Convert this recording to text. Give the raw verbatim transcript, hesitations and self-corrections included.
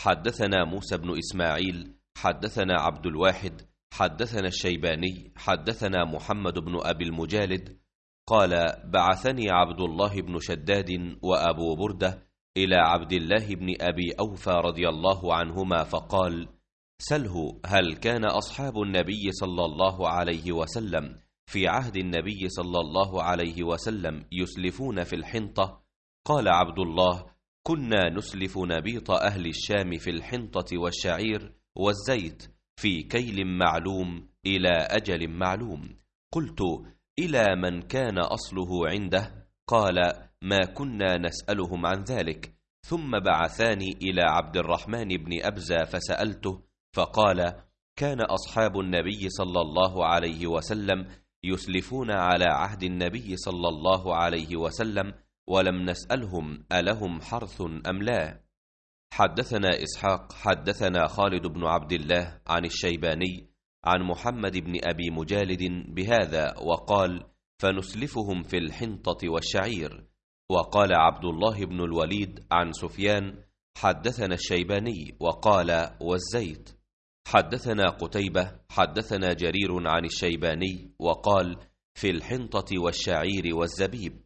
حدثنا موسى بن إسماعيل حدثنا عبد الواحد حدثنا الشيباني حدثنا محمد بن أبي المجالد قال بعثني عبد الله بن شداد وأبو بردة إلى عبد الله بن أبي أوفى رضي الله عنهما فقال سله هل كان أصحاب النبي صلى الله عليه وسلم في عهد النبي صلى الله عليه وسلم يسلفون في الحنطة؟ قال عبد الله كنا نسلف نبيط أهل الشام في الحنطة والشعير والزيت في كيل معلوم إلى أجل معلوم. قلت إلى من كان أصله عنده؟ قال ما كنا نسألهم عن ذلك. ثم بعثاني إلى عبد الرحمن بن أبزة فسألته فقال كان أصحاب النبي صلى الله عليه وسلم يسلفون على عهد النبي صلى الله عليه وسلم ولم نسألهم ألهم حرث أم لا. حدثنا إسحاق حدثنا خالد بن عبد الله عن الشيباني عن محمد بن أبي مجالد بهذا وقال فنسلفهم في الحنطة والشعير. وقال عبد الله بن الوليد عن سفيان حدثنا الشيباني وقال والزيت. حدثنا قتيبة حدثنا جرير عن الشيباني وقال في الحنطة والشعير والزبيب.